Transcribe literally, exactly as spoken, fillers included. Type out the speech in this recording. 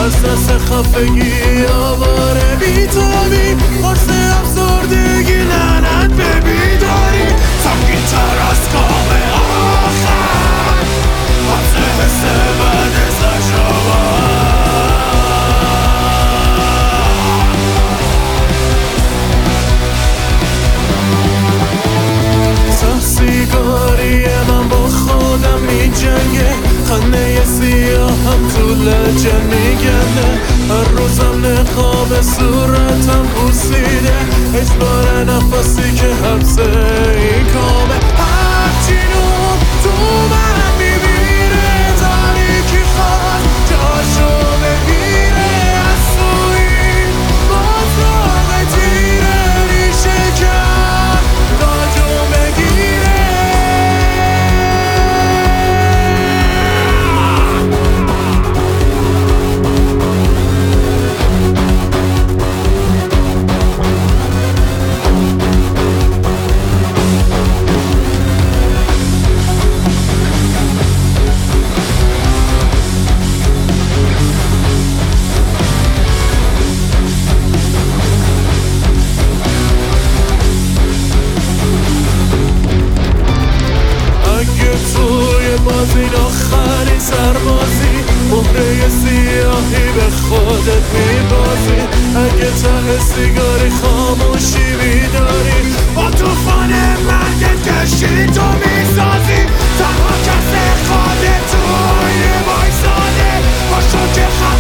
احساس خفگی آواره بیتابی قرص افسردگی لعنت به بیداری سنگین تر از کام آخر حبس حس بعد تجربه سیگاری من با خودم می جنگه خنده سیاهم تو لجه میگنه هر روزم نقاب صورتم بوسیده اجبار نفسی که حبس این کامه هرچی نور تو من میبیره تاریکی خواهد جاشو بگیره از توی بازراق تیره ریشه کرد تاجو بگیره این آخری سربازی مهره سیاهی به خودت میبازی اگه ته سیگاری خاموشی بیداری با توفان مرگت کشی تو میسازی تنها کس خودت توی وایساده با شوک